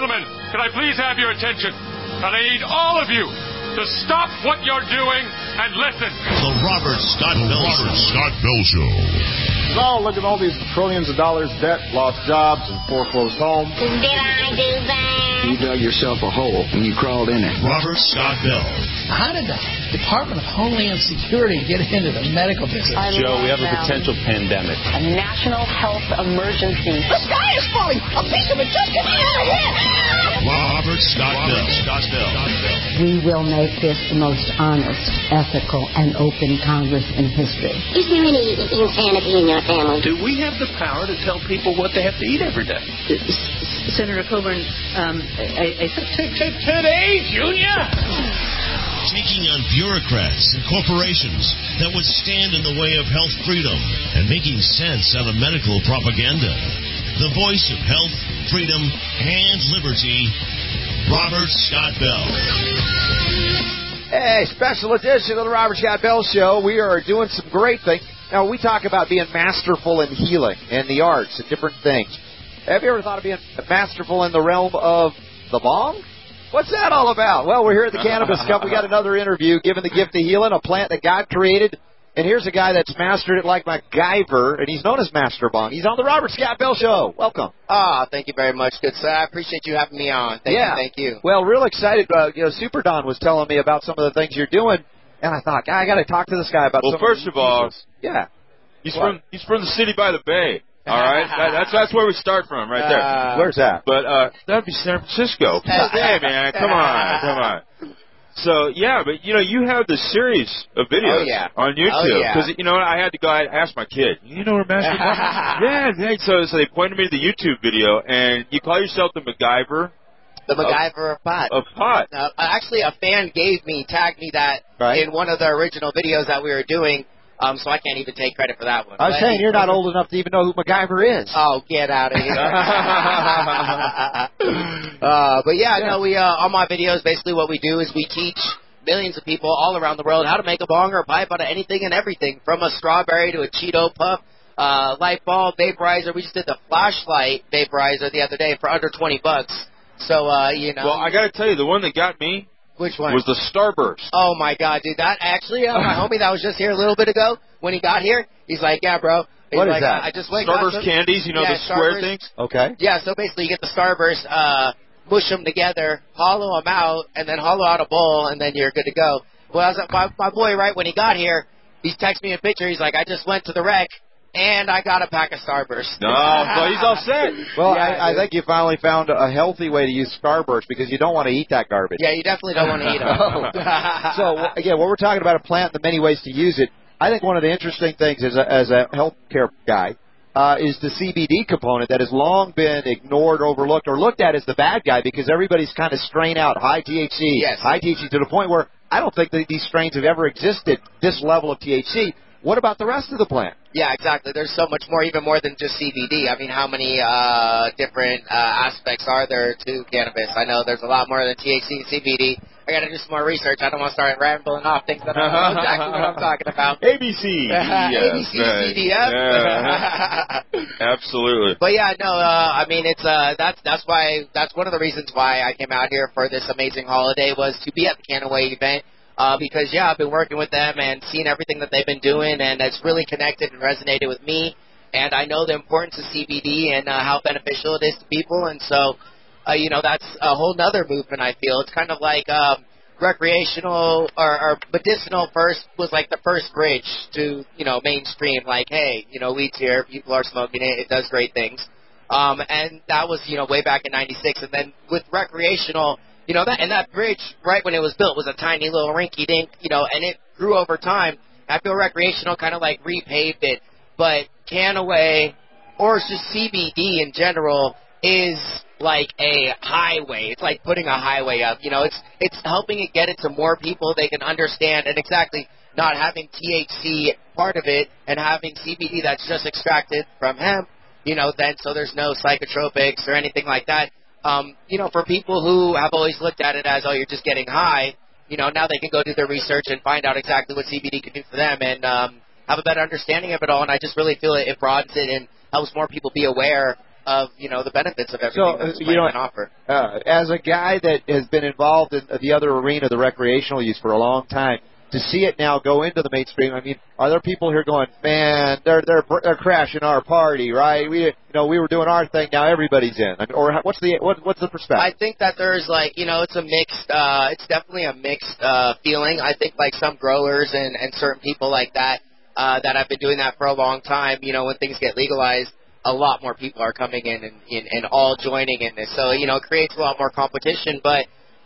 gentlemen, can I please have your attention? And I need all of you to stop what you're doing and listen. The Robert Scott Bell Show. So, look at all these trillions of dollars debt, lost jobs, and foreclosed homes. Did I do that? You dug yourself a hole and you crawled in it. Robert Scott Bell. How did the Department of Homeland Security get into the medical business? Joe, we have a potential pandemic. A national health emergency. The sky is falling! A piece of it just came out of here! Robert Scott Bell. We will make this the most honest, ethical, and open Congress in history. Is there any insanity in your family? Do we have the power to tell people what they have to eat every day? Senator Coburn, Today, Junior! Taking on bureaucrats and corporations that would stand in the way of health freedom and making sense out of medical propaganda. The voice of health, freedom, and liberty, Robert Scott Bell. Hey, special edition of the Robert Scott Bell Show. We are doing some great things. Now, we talk about being masterful in healing and the arts and different things. Have you ever thought of being masterful in the realm of the bong? What's that all about? Well, we're here at the Cannabis Cup. We got another interview, Given the Gift of Healing, a plant that God created. And here's a guy that's mastered it like MacGyver, and he's known as Master Bong. He's on the Robert Scott Bell Show. Welcome. Thank you very much, good sir. I appreciate you having me on. Thank you. Well, real excited. Super Don was telling me about some of the things you're doing, and I thought, I got to talk to this guy about. Well, first of all, he's from the city by the bay. All right, that's where we start from, right there. Where's that? But that'd be San Francisco. Hey, man, come on. So, but, you have this series of videos on YouTube. Because, I had to go and ask my kid, you know where Master Bong? Yeah. So they pointed me to the YouTube video, and you call yourself the MacGyver. The MacGyver of pot. Of pot. Actually, a fan tagged me that in one of the original videos that we were doing. So I can't even take credit for that one. I was saying you're not old enough to even know who MacGyver is. Oh, get out of here. But we on my videos, basically what we do is we teach millions of people all around the world how to make a bong or a pipe out of anything and everything, from a strawberry to a Cheeto puff, light bulb, vaporizer. We just did the flashlight vaporizer the other day for under $20. So, Well, I got to tell you, the one that got me, which one? Was the Starburst. Oh, my God, dude. That actually, my homie that was just here a little bit ago, when he got here, he's like, yeah, bro. What is that? I just went Starburst candies, the square things? Okay. Yeah, so basically you get the Starburst, mush them together, hollow them out, and then hollow out a bowl, and then you're good to go. Well, I was like, my boy, right when he got here, he's texting me a picture. He's like, I just went to the rec, and I got a pack of Starburst. No, so he's all set. Well, I think you finally found a healthy way to use Starburst, because you don't want to eat that garbage. Yeah, you definitely don't want to eat them. So, again, what we're talking about, a plant, the many ways to use it. I think one of the interesting things as a healthcare guy is the CBD component that has long been ignored, overlooked, or looked at as the bad guy, because everybody's kind of strain out high THC, high THC, to the point where I don't think that these strains have ever existed, this level of THC. What about the rest of the plant? Yeah, exactly. There's so much more, even more than just CBD. I mean, how many different aspects are there to cannabis? I know there's a lot more than THC and CBD. I got to do some more research. I don't want to start rambling off things that I don't know exactly what I'm talking about. ABC. ABC, CBDF. Yeah. Absolutely. But I mean, it's that's one of the reasons why I came out here for this amazing holiday, was to be at the Canaway event. Because, I've been working with them and seen everything that they've been doing, and it's really connected and resonated with me. And I know the importance of CBD and how beneficial it is to people. And so, that's a whole nother movement, I feel. It's kind of like recreational or medicinal first was like the first bridge to, mainstream. Like, hey, weed's here. People are smoking it. It does great things. And that was, way back in 96. And then with recreational, that bridge, right when it was built, was a tiny little rinky-dink, and it grew over time. I feel recreational kind of like repaved it. But Canaway, or just CBD in general, is like a highway. It's like putting a highway up. It's helping it get it to more people. They can understand, and exactly not having THC part of it and having CBD that's just extracted from hemp, then so there's no psychotropics or anything like that. For people who have always looked at it as, you're just getting high, now they can go do their research and find out exactly what CBD can do for them and have a better understanding of it all. And I just really feel it broadens it and helps more people be aware of the benefits of everything that this plant can offer. As a guy that has been involved in the other arena, the recreational use, for a long time, to see it now go into the mainstream, I mean, are there people here going, man, they're crashing our party, right? We were doing our thing, now everybody's in. I mean, or what's the perspective? I think that there's it's a mixed, it's definitely a mixed feeling. I think some growers and certain people like that that have been doing that for a long time, when things get legalized, a lot more people are coming in and all joining in this. So, it creates a lot more competition. But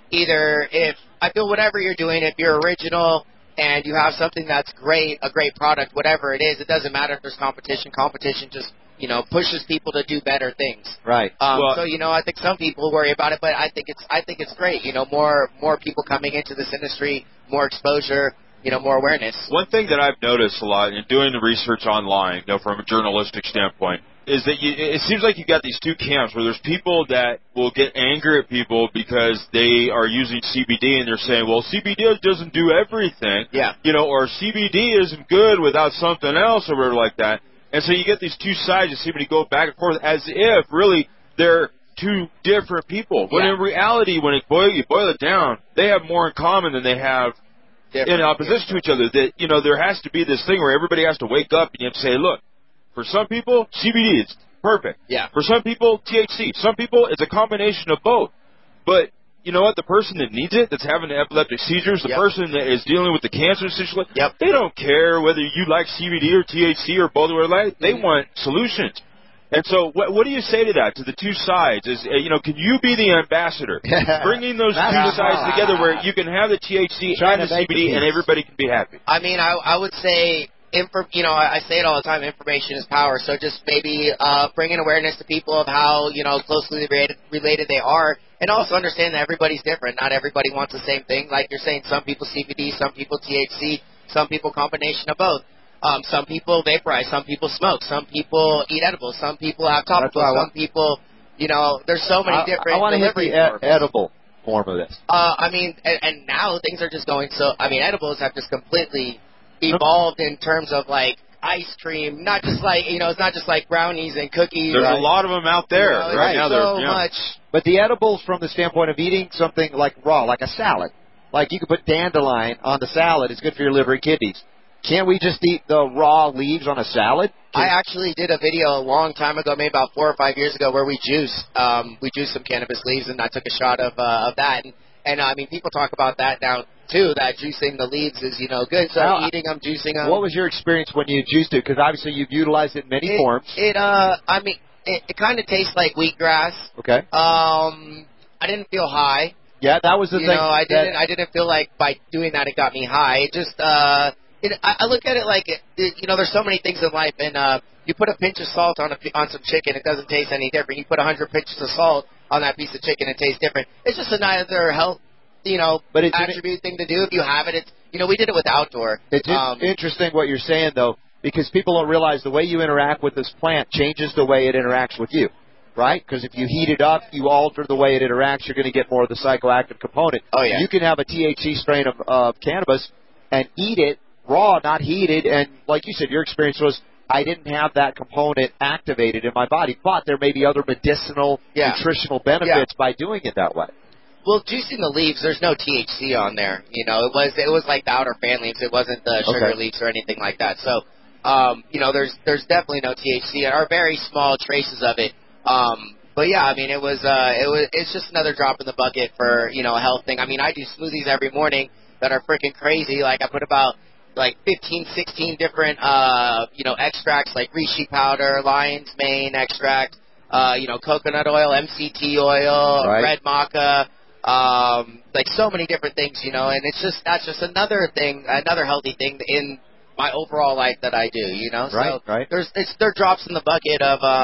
I feel whatever you're doing, if you're original and you have something that's great, a great product, whatever it is, it doesn't matter if there's competition. Competition just, pushes people to do better things. Right. So, I think some people worry about it, but I think it's great. More people coming into this industry, more exposure, more awareness. One thing that I've noticed a lot in doing the research online, from a journalistic standpoint, is that it seems like you got these two camps where there's people that will get angry at people because they are using CBD and they're saying, well, CBD doesn't do everything. Yeah. Or CBD isn't good without something else or whatever like that. And so you get these two sides of CBD go back and forth as if really they're two different people. When in reality, when you boil it down, they have more in common than they have in opposition to each other. That, there has to be this thing where everybody has to wake up and you have to say, look, for some people, CBD is perfect. Yeah. For some people, THC. Some people, it's a combination of both. But you know what? The person that needs it, that's having the epileptic seizures, the person that is dealing with the cancer situation, they don't care whether you like CBD or THC or both. They want solutions. And so what do you say to that, to the two sides? Can you be the ambassador, bringing those two sides together where you can have the THC and the CBD and everybody can be happy? I mean, I would say... I say it all the time, information is power. So just maybe bringing awareness to people of how, closely related they are, and also understand that everybody's different. Not everybody wants the same thing. Like you're saying, some people CBD, some people THC, some people combination of both. Some people vaporize, some people smoke, some people eat edibles, some people have topicals, some people, there's so many different delivery forms. Edible form of this. And now things are just going edibles have just completely evolved in terms of ice cream, not just it's not just like brownies and cookies. There's a lot of them out there right now. So much. But the edibles, from the standpoint of eating something like raw, like a salad, like you could put dandelion on the salad, it's good for your liver and kidneys. Can't we just eat the raw leaves on a salad? I actually did a video a long time ago, maybe about 4 or 5 years ago, where we juiced some cannabis leaves, and I took a shot of that. And people talk about that now too, that juicing the leaves is, good. So eating them, juicing them. What was your experience when you juiced it? Because obviously you've utilized it in many forms. It kind of tastes like wheatgrass. Okay. I didn't feel high. Yeah, that was the thing. I didn't feel like by doing that it got me high. It just, I look at it like, there's so many things in life, and you put a pinch of salt on some chicken, it doesn't taste any different. You put 100 pinches of salt on that piece of chicken, it tastes different. It's just another health, but it's attribute thing to do. If you have it, we did it with outdoor. It's interesting what you're saying, though, because people don't realize the way you interact with this plant changes the way it interacts with you, right? Because if you heat it up, you alter the way it interacts, you're going to get more of the psychoactive component. Oh, yeah. You can have a THC strain of cannabis and eat it raw, not heated, and like you said, your experience was, I didn't have that component activated in my body, but there may be other medicinal, nutritional benefits by doing it that way. Well, juicing the leaves, there's no THC on there. It was like the outer fan leaves. It wasn't the sugar leaves or anything like that. So, there's definitely no THC. There are very small traces of it. But yeah, it's just another drop in the bucket for, a health thing. I do smoothies every morning that are freaking crazy. Like I put about 15, 16 different, extracts like reishi powder, lion's mane extract, coconut oil, MCT oil, red maca, so many different things, and that's just another thing, another healthy thing in my overall life that I do, So there drops in the bucket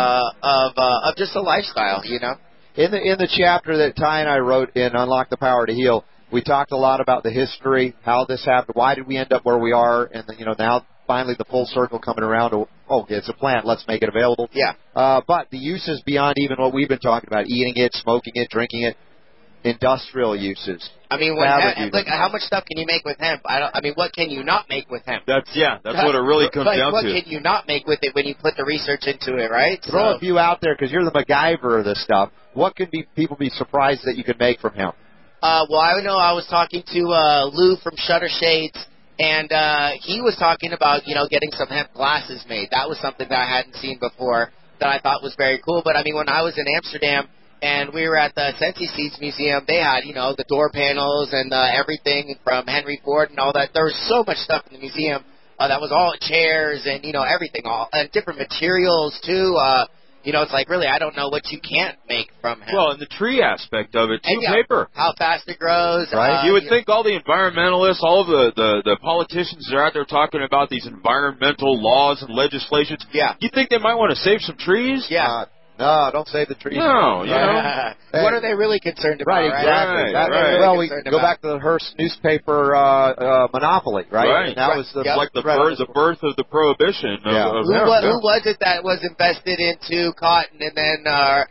of just a lifestyle, In the chapter that Ty and I wrote in Unlock the Power to Heal, we talked a lot about the history, how this happened, why did we end up where we are, and now finally the full circle coming around to, it's a plant, let's make it available. Yeah. But the uses beyond even what we've been talking about, eating it, smoking it, drinking it. industrial uses. I mean, look, how much stuff can you make with hemp? What can you not make with hemp? That's what it really comes down what to. What can you not make with it when you put the research into it, right? Throw a few out there because you're the MacGyver of this stuff. What can people be surprised that you can make from hemp? Well, I know I was talking to Lou from Shutter Shades, and he was talking about, getting some hemp glasses made. That was something that I hadn't seen before that I thought was very cool. But, when I was in Amsterdam, and we were at the Sensi Seeds Museum, they had, the door panels and everything from Henry Ford and all that. There was so much stuff in the museum that was all chairs and, everything, and different materials, too. It's like, really, I don't know what you can't make from hemp. Well, and the tree aspect of it, too, paper. How fast it grows. Right. You would think all the environmentalists, all the politicians that are out there talking about these environmental laws and legislations, you think they might want to save some trees? Yeah. No, don't save the trees. No, what are they really concerned about? Right, exactly. Right. Well, we go back to the Hearst newspaper monopoly, right? Right. And that was like the birth of the prohibition. Who was it that was invested into cotton and then,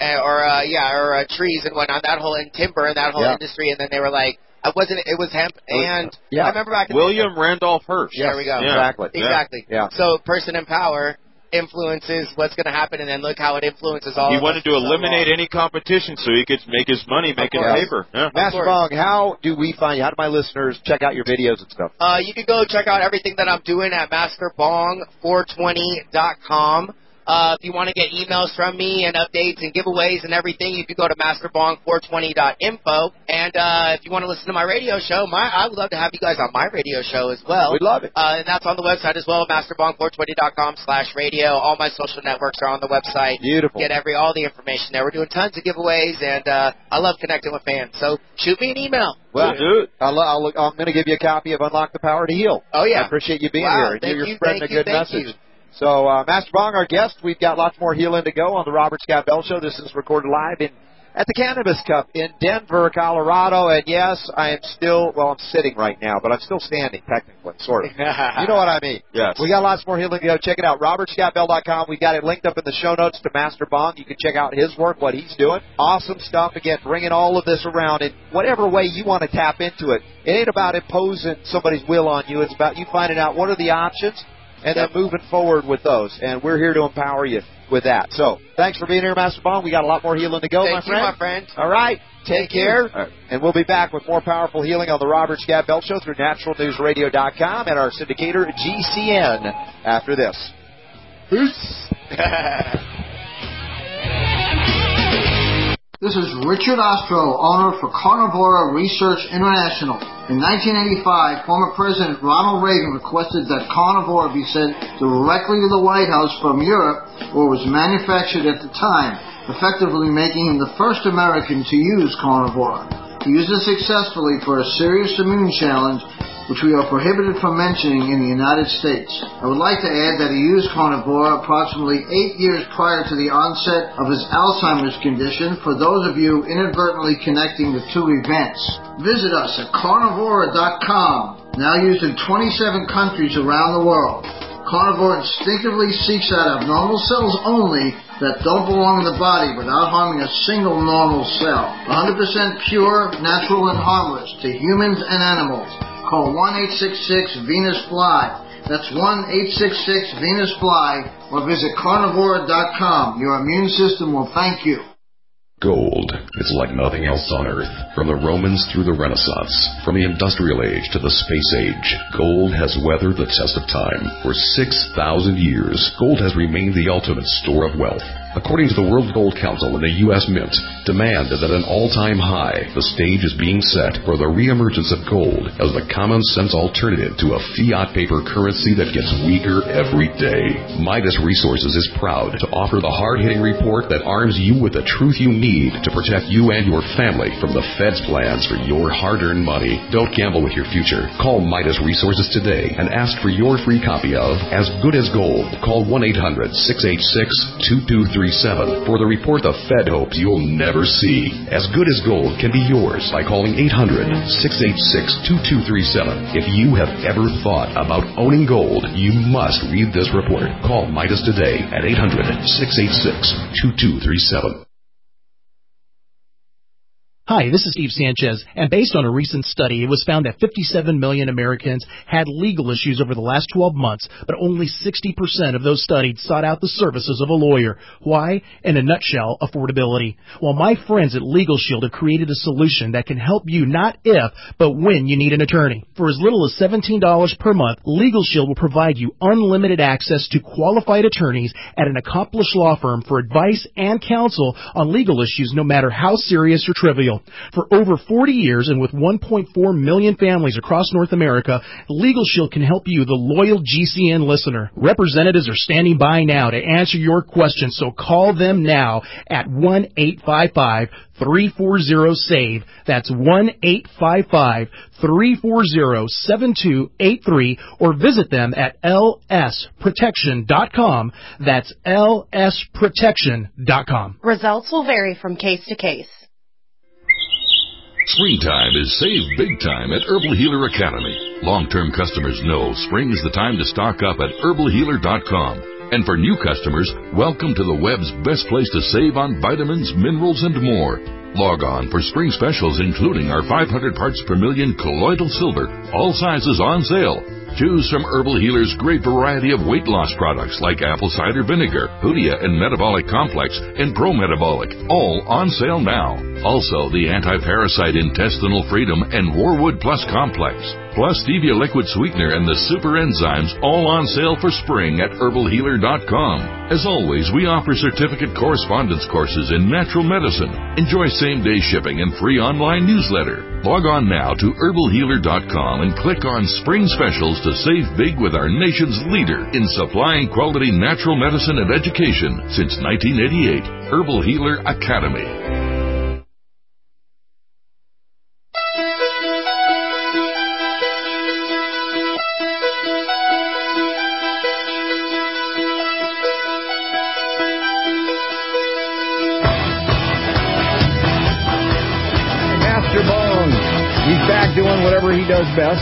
or trees and whatnot, that whole, and timber and that whole industry, and then they were like, it was hemp, and I remember back in William Randolph Hearst. There we go. Yeah. Exactly. Yeah. So, person in power influences what's going to happen, and then look how it influences all. He wanted to eliminate any competition so he could make his money making paper. Yeah. Master Bong, how do we find you? How do my listeners check out your videos and stuff? You can go check out everything that I'm doing at MasterBong420.com. If you want to get emails from me and updates and giveaways and everything, you can go to MasterBong420.info. And if you want to listen to my radio show, I would love to have you guys on my radio show as well. We'd love it. And that's on the website as well, MasterBong420.com/radio. All my social networks are on the website. Beautiful. Get all the information there. We're doing tons of giveaways, and I love connecting with fans. So shoot me an email. Well, I'm going to give you a copy of Unlock the Power to Heal. Oh, yeah. I appreciate you being here. You're spreading a good message. You. So, Master Bong, our guest, we've got lots more healing to go on the Robert Scott Bell Show. This is recorded live at the Cannabis Cup in Denver, Colorado. And, yes, I'm sitting right now, but I'm still standing, technically, sort of. You know what I mean. Yes. We got lots more healing to go. Check it out, robertscottbell.com. We got it linked up in the show notes to Master Bong. You can check out his work, what he's doing. Awesome stuff. Again, bringing all of this around in whatever way you want to tap into it. It ain't about imposing somebody's will on you. It's about you finding out what are the options and then moving forward with those. And we're here to empower you with that. So, thanks for being here, Master Bong. We got a lot more healing to go, my friend. Thank you, my friend. All right. Take care. Right. And we'll be back with more powerful healing on the Robert Scott Bell Show through naturalnewsradio.com and our syndicator, GCN, after this. Peace. This is Richard Ostro, owner for Carnivora Research International. In 1985, former President Ronald Reagan requested that Carnivora be sent directly to the White House from Europe, where it was manufactured at the time, effectively making him the first American to use Carnivora. He used it successfully for a serious immune challenge, which we are prohibited from mentioning in the United States. I would like to add that he used Carnivora approximately 8 years prior to the onset of his Alzheimer's condition, for those of you inadvertently connecting the two events. Visit us at carnivora.com, now used in 27 countries around the world. Carnivore instinctively seeks out abnormal cells only that don't belong in the body without harming a single normal cell. 100% pure, natural, and harmless to humans and animals. Call 1-866-VENUS-FLY. That's 1-866-VENUS-FLY, or visit carnivora.com. Your immune system will thank you. Gold. It's like nothing else on Earth. From the Romans through the Renaissance, from the Industrial Age to the Space Age, gold has weathered the test of time. For 6,000 years, gold has remained the ultimate store of wealth. According to the World Gold Council and the U.S. Mint, demand is at an all-time high. The stage is being set for the reemergence of gold as the common-sense alternative to a fiat paper currency that gets weaker every day. Midas Resources is proud to offer the hard-hitting report that arms you with the truth you need to protect you and your family from the Fed's plans for your hard-earned money. Don't gamble with your future. Call Midas Resources today and ask for your free copy of As Good as Gold. Call 1-800-686-2237 for the report the Fed hopes you'll never see. As Good as Gold can be yours by calling 800-686-2237. If you have ever thought about owning gold, you must read this report. Call Midas today at 800-686-2237. Hi, this is Steve Sanchez, and based on a recent study, it was found that 57 million Americans had legal issues over the last 12 months, but only 60% of those studied sought out the services of a lawyer. Why? In a nutshell, affordability. Well, my friends at Legal Shield have created a solution that can help you not if, but when you need an attorney. For as little as $17 per month, Legal Shield will provide you unlimited access to qualified attorneys at an accomplished law firm for advice and counsel on legal issues, no matter how serious or trivial. For over 40 years and with 1.4 million families across North America, Legal Shield can help you, the loyal GCN listener. Representatives are standing by now to answer your questions, so call them now at 1-855-340-SAVE. That's 1-855-340-7283, or visit them at lsprotection.com. That's lsprotection.com. Results will vary from case to case. Springtime is save big time at Herbal Healer Academy. Long-term customers know spring is the time to stock up at herbalhealer.com. And for new customers, welcome to the web's best place to save on vitamins, minerals, and more. Log on for spring specials, including our 500 parts per million colloidal silver, all sizes on sale. Choose from Herbal Healer's great variety of weight loss products like apple cider vinegar, Hoodia and Metabolic Complex, and Pro-Metabolic, all on sale now. Also, the Anti-Parasite Intestinal Freedom and Warwood Plus Complex, plus Stevia Liquid Sweetener and the Super Enzymes, all on sale for spring at herbalhealer.com. As always, we offer certificate correspondence courses in natural medicine. Enjoy same-day shipping and free online newsletter. Log on now to herbalhealer.com and click on Spring Specials to save big with our nation's leader in supplying quality natural medicine and education since 1988, Herbal Healer Academy. Doing whatever he does best.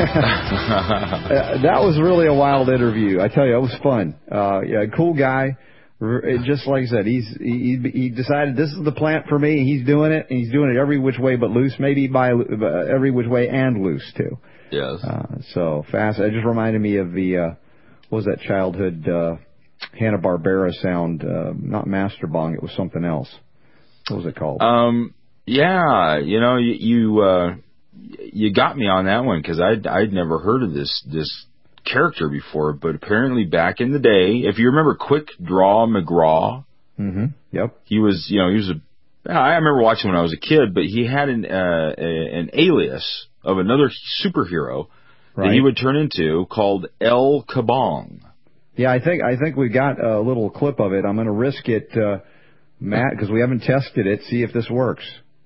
That was really a wild interview. I tell you, it was fun. Yeah, cool guy. Just like I said, he decided this is the plant for me. He's doing it, and he's doing it every which way but loose. Maybe by every which way and loose too. Yes. So fast. It just reminded me of the what was that childhood Hanna-Barbera sound? Not Master Bong. It was something else. What was it called? Yeah, you know, you got me on that one because I'd never heard of this character before, but apparently back in the day, if you remember Quick Draw McGraw, yep, he was I remember watching when I was a kid, but he had an alias of another superhero that he would turn into called El Kabong. Yeah, I think we got a little clip of it. I'm going to risk it, Matt, because we haven't tested it. See if this works.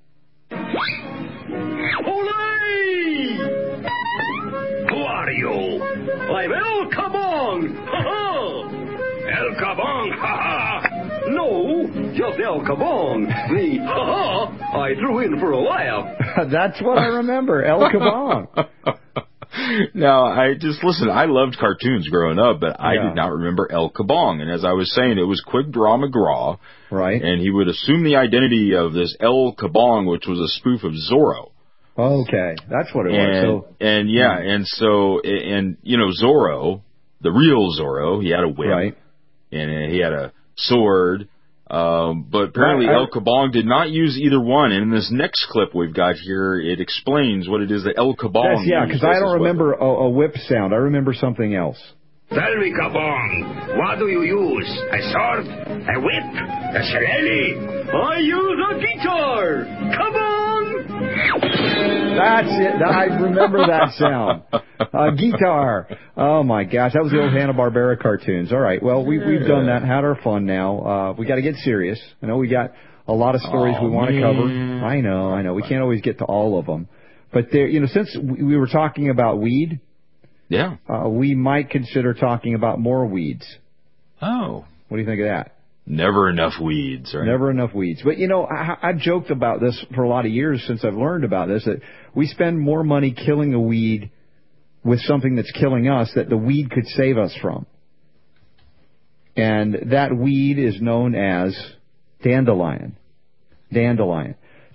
I'm El Kabong! Ha-ha! El Kabong! Ha-ha! No, just El Kabong. The ha-ha I threw in for a laugh. That's what I remember, El Kabong. Now, I loved cartoons growing up, but I did not remember El Kabong. And as I was saying, it was Quick Draw McGraw. Right. And he would assume the identity of this El Kabong, which was a spoof of Zorro. Okay, that's what it was. And you know, Zorro, the real Zorro, he had a whip, and he had a sword, but apparently El Kabong did not use either one. And in this next clip we've got here, it explains what it is that El Kabong used. Yeah, because I don't remember a whip sound. I remember something else. Tell me, Kabong, what do you use? A sword? A whip? A shillelagh? I use a guitar! Kabong! That's it. I remember that sound. Guitar. Oh, my gosh. That was the old Hanna-Barbera cartoons. All right. Well, we've done that. Had our fun now. We got to get serious. I know we got a lot of stories we want to cover. I know. We can't always get to all of them. But there, you know, since we were talking about weed, we might consider talking about more weeds. Oh. What do you think of that? Never enough weeds, right? Never enough weeds. But, you know, I've joked about this for a lot of years since I've learned about this, that we spend more money killing a weed with something that's killing us that the weed could save us from. And that weed is known as dandelion. Dandelion.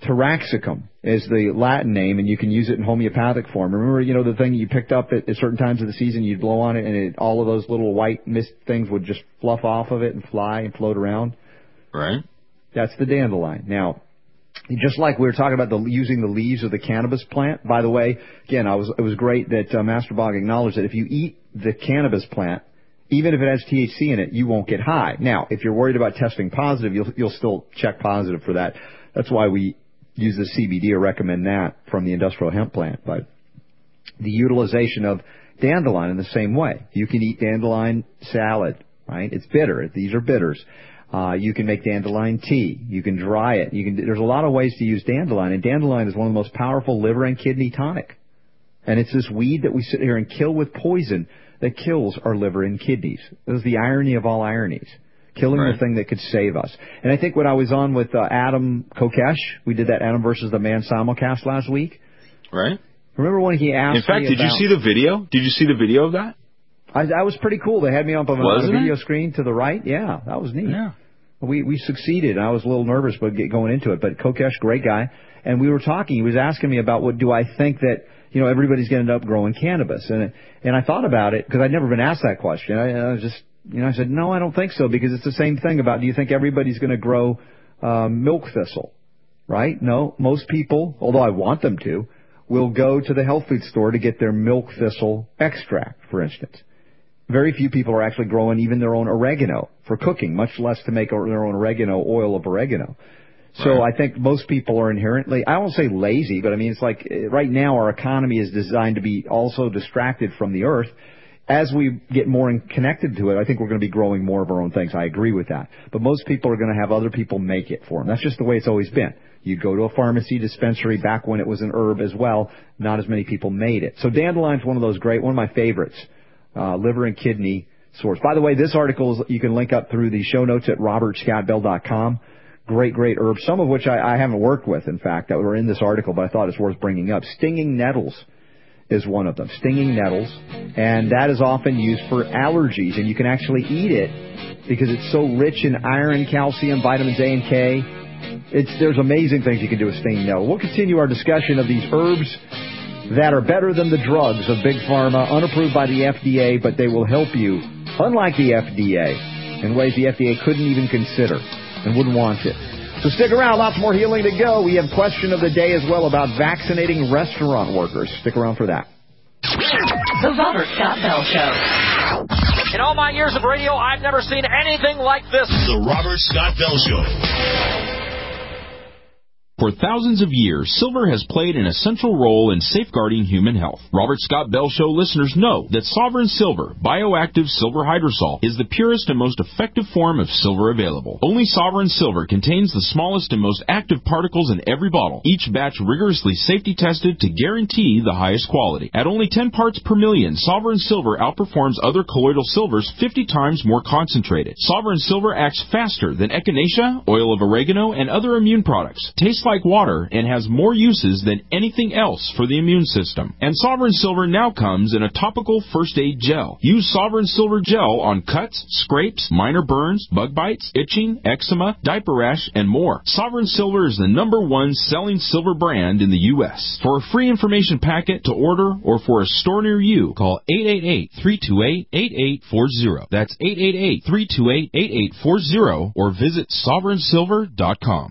Taraxacum is the Latin name, and you can use it in homeopathic form. Remember, the thing you picked up at certain times of the season, you'd blow on it, and all of those little white mist things would just fluff off of it and fly and float around? Right. That's the dandelion. Now, just like we were talking about using the leaves of the cannabis plant, by the way, again, it was great that Master Bog acknowledged that if you eat the cannabis plant, even if it has THC in it, you won't get high. Now, if you're worried about testing positive, you'll still check positive for that. That's why we use the CBD or recommend that from the industrial hemp plant. But the utilization of dandelion in the same way. You can eat dandelion salad, right? It's bitter. These are bitters. You can make dandelion tea. You can dry it. There's a lot of ways to use dandelion, and dandelion is one of the most powerful liver and kidney tonic. And it's this weed that we sit here and kill with poison that kills our liver and kidneys. This is the irony of all ironies. Killing the thing that could save us. And I think when I was on with Adam Kokesh, we did that Adam versus the Man simulcast last week. Right. Remember when he asked me In fact, did you see the video? Did you see the video of that? That was pretty cool. They had me up on a video screen to the right. Yeah, that was neat. Yeah. We succeeded. I was a little nervous going into it, but Kokesh, great guy. And we were talking. He was asking me about do I think that everybody's going to end up growing cannabis. And I thought about it because I'd never been asked that question. I was just... I said, no, I don't think so, because it's the same thing about, do you think everybody's going to grow milk thistle, right? No, most people, although I want them to, will go to the health food store to get their milk thistle extract, for instance. Very few people are actually growing even their own oregano for cooking, much less to make their own oil of oregano. So I think most people are inherently, I won't say lazy, but I mean, it's like right now our economy is designed to be also distracted from the earth. As we get more connected to it, I think we're going to be growing more of our own things. I agree with that. But most people are going to have other people make it for them. That's just the way it's always been. You'd go to a pharmacy dispensary back when it was an herb as well. Not as many people made it. So dandelion's one of my favorites. Liver and kidney source. By the way, this article you can link up through the show notes at robertscottbell.com. Great herbs, some of which I haven't worked with, in fact, that were in this article, but I thought it's worth bringing up. Stinging nettles is one of them. Stinging nettles. And that is often used for allergies. And you can actually eat it because it's so rich in iron, calcium, vitamins A and K. There's amazing things you can do with stinging nettle. We'll continue our discussion of these herbs that are better than the drugs of Big Pharma, unapproved by the FDA, but they will help you, unlike the FDA, in ways the FDA couldn't even consider and wouldn't want it. So stick around, lots more healing to go. We have question of the day as well about vaccinating restaurant workers. Stick around for that. The Robert Scott Bell Show. In all my years of radio, I've never seen anything like this. The Robert Scott Bell Show. For thousands of years, silver has played an essential role in safeguarding human health. Robert Scott Bell Show listeners know that Sovereign Silver, bioactive silver hydrosol, is the purest and most effective form of silver available. Only Sovereign Silver contains the smallest and most active particles in every bottle, each batch rigorously safety tested to guarantee the highest quality. At only 10 parts per million, Sovereign Silver outperforms other colloidal silvers 50 times more concentrated. Sovereign Silver acts faster than echinacea, oil of oregano, and other immune products. Tastes like water and has more uses than anything else for the immune system. And Sovereign Silver now comes in a topical first aid gel. Use Sovereign Silver gel on cuts, scrapes, minor burns, bug bites, itching, eczema, diaper rash, and more. Sovereign Silver is the #1 selling silver brand in the U.S. For a free information packet to order or for a store near you, call 888-328-8840. That's 888-328-8840 or visit sovereignsilver.com.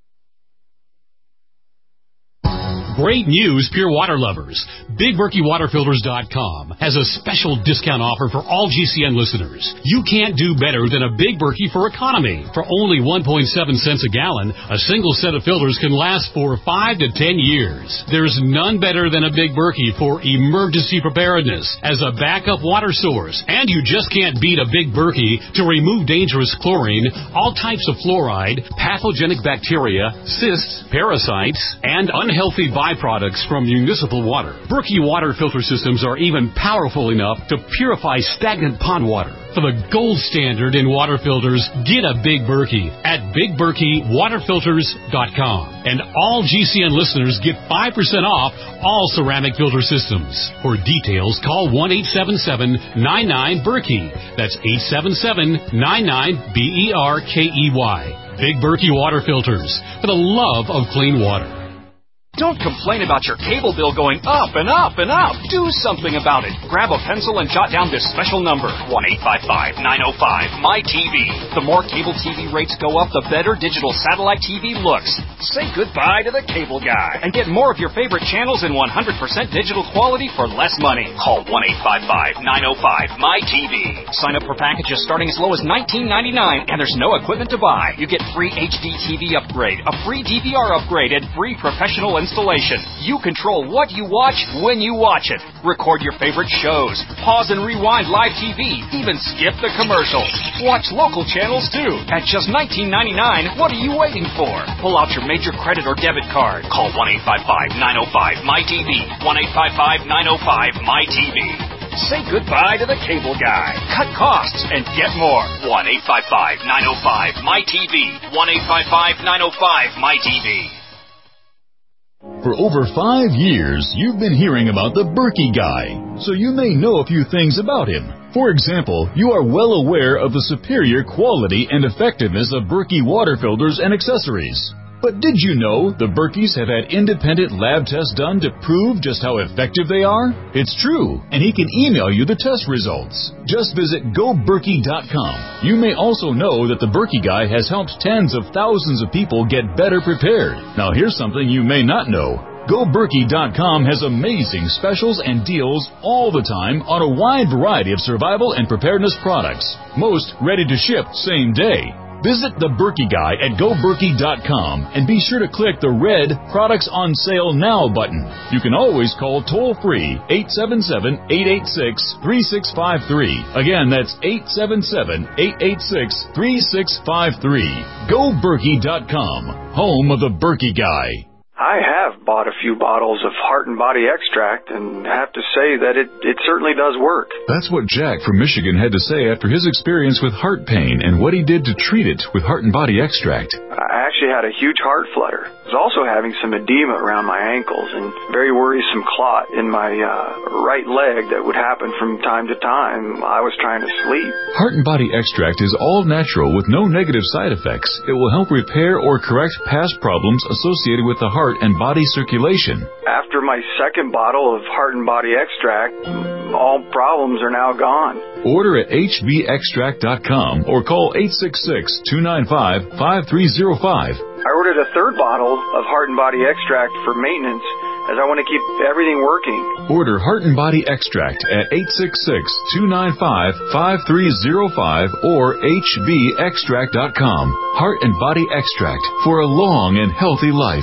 Great news, pure water lovers. BigBerkeyWaterFilters.com has a special discount offer for all GCN listeners. You can't do better than a Big Berkey for economy. For only 1.7 cents a gallon, a single set of filters can last for 5 to 10 years. There's none better than a Big Berkey for emergency preparedness as a backup water source. And you just can't beat a Big Berkey to remove dangerous chlorine, all types of fluoride, pathogenic bacteria, cysts, parasites, and unhealthy byproducts from municipal water. Berkey water filter systems are even powerful enough to purify stagnant pond water. For the gold standard in water filters, get a Big Berkey at BigBerkeyWaterFilters.com. And all GCN listeners get 5% off all ceramic filter systems. For details, call 1-877-99-BERKEY. That's 877-99-BERKEY. Big Berkey Water Filters, for the love of clean water. Don't complain about your cable bill going up and up and up. Do something about it. Grab a pencil and jot down this special number, 1-855-905-MY-TV. The more cable TV rates go up, the better digital satellite TV looks. Say goodbye to the cable guy and get more of your favorite channels in 100% digital quality for less money. Call 1-855-905-MY-TV. Sign up for packages starting as low as $19.99, and there's no equipment to buy. You get free HD TV upgrade, a free DVR upgrade, and free professional installation. You control what you watch when you watch it. Record your favorite shows. Pause and rewind live TV. Even skip the commercials. Watch local channels too. At just $19.99, what are you waiting for? Pull out your major credit or debit card. Call 1-855-905-MY-TV. 1-855-905-MY-TV. Say goodbye to the cable guy. Cut costs and get more. 1-855-905-MY-TV. 1-855-905-MY-TV. For over 5 years, you've been hearing about the Berkey Guy, so you may know a few things about him. For example, you are well aware of the superior quality and effectiveness of Berkey water filters and accessories. But did you know the Berkeys have had independent lab tests done to prove just how effective they are? It's true, and he can email you the test results. Just visit GoBerkey.com. You may also know that the Berkey Guy has helped tens of thousands of people get better prepared. Now here's something you may not know. GoBerkey.com has amazing specials and deals all the time on a wide variety of survival and preparedness products. Most ready to ship same day. Visit the Berkey Guy at GoBerkey.com and be sure to click the red Products on Sale Now button. You can always call toll-free 877-886-3653. Again, that's 877-886-3653. GoBerkey.com, home of the Berkey Guy. I have bought a few bottles of Heart and Body Extract and have to say that it certainly does work. That's what Jack from Michigan had to say after his experience with heart pain and what he did to treat it with Heart and Body Extract. I actually had a huge heart flutter. I was also having some edema around my ankles and very worrisome clot in my right leg that would happen from time to time. I was trying to sleep. Heart and Body Extract is all natural with no negative side effects. It will help repair or correct past problems associated with the heart and body circulation. After my second bottle of Heart and Body Extract, all problems are now gone. Order at hbextract.com or call 866-295-5305. I ordered a third bottle of Heart and Body Extract for maintenance as I want to keep everything working. Order Heart and Body Extract at 866-295-5305 or hbextract.com. Heart and Body Extract for a long and healthy life.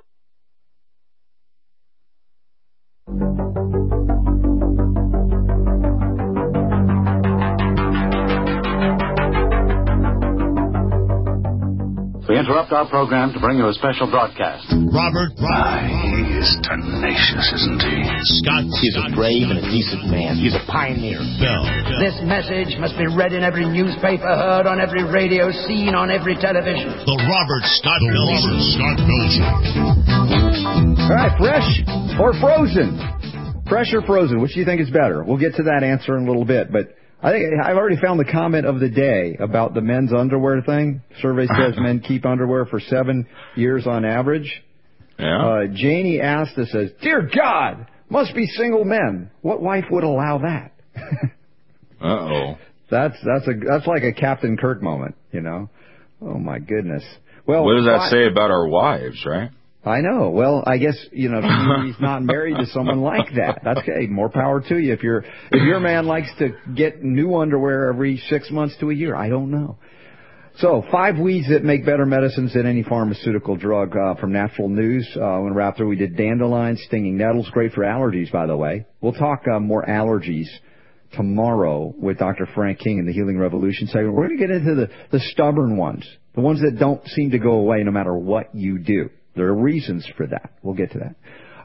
We interrupt our program to bring you a special broadcast. Robert he is tenacious, isn't he? Scott. He's a brave and a decent man. He's a pioneer. Bell. This message must be read in every newspaper, heard on every radio, seen on every television. The Robert Scott Bell Show. All right, fresh or frozen? Fresh or frozen? Which do you think is better? We'll get to that answer in a little bit, but I think I've already found the comment of the day about the men's underwear thing. Survey says men keep underwear for 7 years on average. Yeah. Janie asked us, says, "Dear God, must be single men. What wife would allow that?" Uh-oh. That's like a Captain Kirk moment, you know. Oh my goodness. Well, what does that say about our wives, right? I know. Well, I guess, you know, he's not married to someone like that. That's okay. More power to you. If your man likes to get new underwear every 6 months to a year, I don't know. So, 5 weeds that make better medicines than any pharmaceutical drug from Natural News. When we wrapped up, we did dandelion, stinging nettles, great for allergies, by the way. We'll talk more allergies tomorrow with Dr. Frank King in the Healing Revolution segment. We're going to get into the stubborn ones, the ones that don't seem to go away no matter what you do. There are reasons for that. We'll get to that.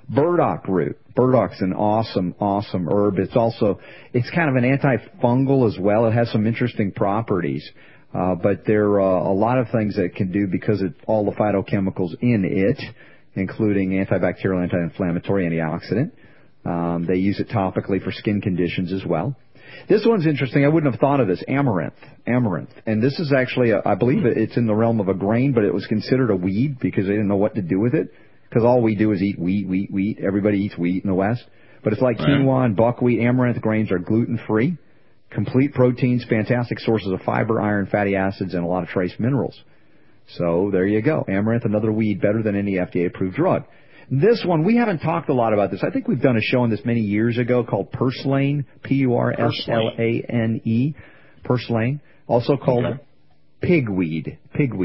burdock root. Burdock's an awesome herb. It's kind of an antifungal as well. It has some interesting properties. But there are a lot of things that it can do because of all the phytochemicals in it, including antibacterial, anti-inflammatory, antioxidant. They use it topically for skin conditions as well. This one's interesting. I wouldn't have thought of this. Amaranth. And this is actually, I believe it's in the realm of a grain, but it was considered a weed because they didn't know what to do with it. Because all we do is eat wheat. Everybody eats wheat in the West. But it's like quinoa and buckwheat. Amaranth grains are gluten-free, complete proteins, fantastic sources of fiber, iron, fatty acids, and a lot of trace minerals. So there you go. Amaranth, another weed, better than any FDA-approved drug. This one, we haven't talked a lot about this. I think we've done a show on this many years ago called purslane, Purslane, purslane, also called pigweed.